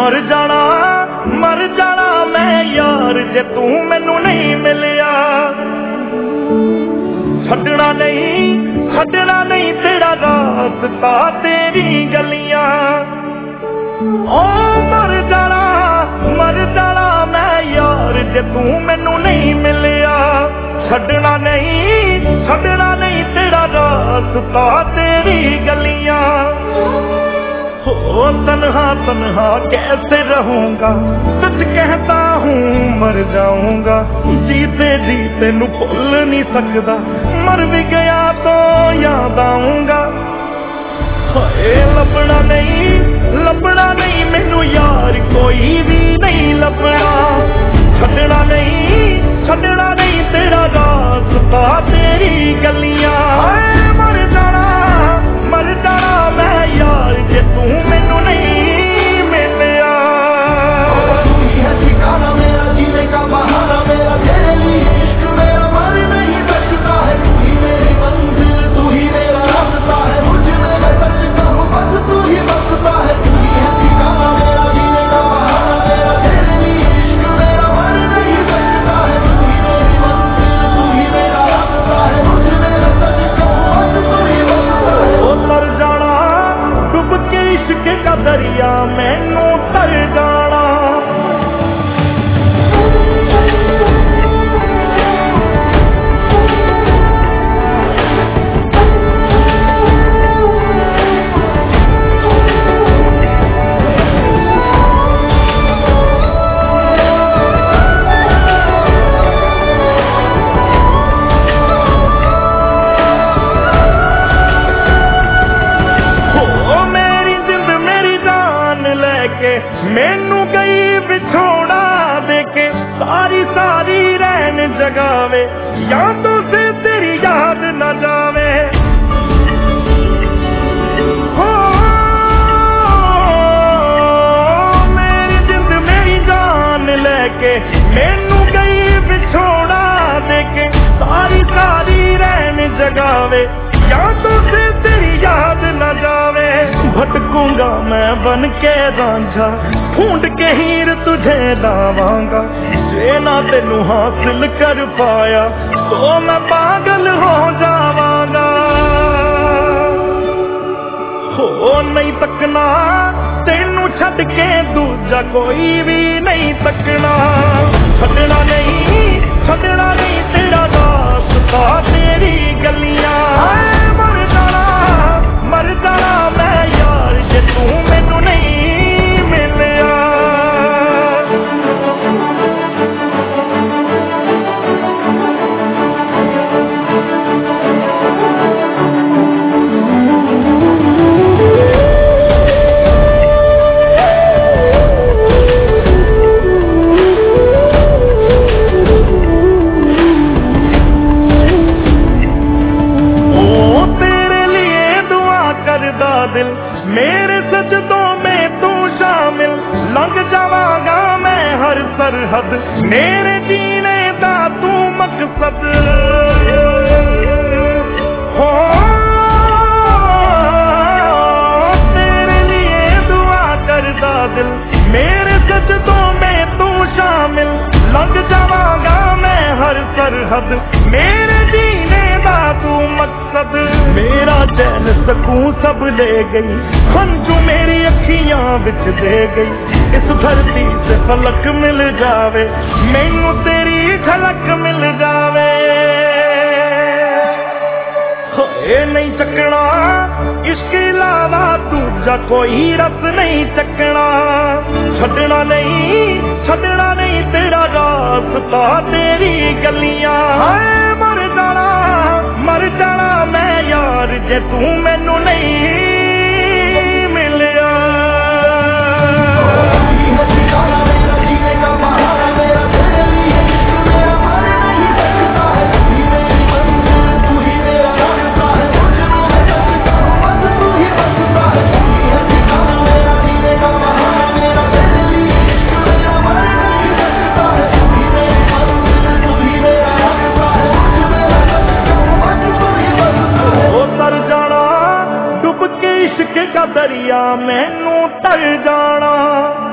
मर जाना मैं यार जे तू मैनू नहीं मिलिया। छड्डना नहीं तेरा रास्ता तेरी गलियां। ओ मर जाना मैं यार जे तू मैनू नहीं मिलिया। छड्डना नहीं तेरा रास्ता तेरी गलियां। हो तन्हा कैसे रहूंगा, सच कहता हूँ मर जाऊंगा। जीते जीते नू भूल नहीं सकदा, मर भी गया तो याद आऊंगा। लभना नहीं मैनू यार कोई भी नहीं लभना। छड्डना नहीं तेरा रास्ता तेरी गलियां। मर जाना मैं यार जे तू मैनू नहीं मिलिया। तू ही है ठिकाना मेरा, जीने का बहाना मेरा, तेरे लिए इश्क मेरा मर नहीं सकता है। तू ही मेरी मंजिल, तू ही मेरा रास्ता है। मुझ में मैं सच कहूँ बस तू ही बसता है। तू ही है ठिकाना मेरा, जीने का बहाना मेरा, तेरे लिए इश्क मेरा मर नहीं सकता है। तू ही मेरी मंजिल, तू ही मेरा रास्ता है। मुझ में मैं सच कहूँ बस तू ही बसता है। ओ तर जाना डूब के इश्क का दरिया मैनू तर जाना। मैनू गई बिछोड़ा देके, सारी रैन जगावे, यादों से तेरी याद न जावे। हो मेरी जिंद मेरी जान लेके मैनू गई बिछोड़ा देके, सारी रैन जगावे, यादों से तेरी याद न जावे। भटकूंगा मैं बन के रांझा, ढूंढ के हीर तुझे लावांगा। जे ना तेनू हासिल कर पाया तो मैं पागल हो जावांगा। हो नहीं तकना तेनू छड़ के दूजा कोई भी नहीं तकना। छड्डना नहीं तेरा रास्ता तेरी गलियां। मर जाना मैं यार जे तू मैनू नहीं मिलिया। दिल मेरे सजदों में तू शामिल, लंघ जावांगा मैं हर सरहद, मेरे जीने दा तू मकसद। हो तेरे लिए दुआ करदा दिल, मेरे सजदों में तू शामिल, लंघ जावांगा मैं हर सरहद, मेरे जीने दा तू मकसद। मेरा चैन सकून सब ले गई, हंझू मेरी अखियां बिच दे गई। इस धरती से फलक मिल जावे, मैनू तेरी झलक मिल जावे। ये नहीं चकना इसके अलावा दूजा कोई रस नहीं चकना। छड्डना नहीं तेरा रास्ता तेरी गलियां। मर जाना मैं यार जे तू मैनू नहीं मिलिया। जीने का बहाना मेरा, तेरे लिए इश्क मेरा मर नहीं सकता है। तू ही मेरी मंजिल, तू ही मेरा रास्ता है। मुझ में मैं सच कहूँ बस तू ही बसता है। तू ही है ठिकाना मेरा, जीने का बहाना मेरा, तेरे लिए इश्क मेरा मर नहीं सकता है। तू ही मेरी मंजिल, तू ही मेरा रास्ता है। मुझ में मैं सच कहूँ बस तू ही बसता है। ओ तर जाना डूब के इश्क का दरिया मैनू तर जाना।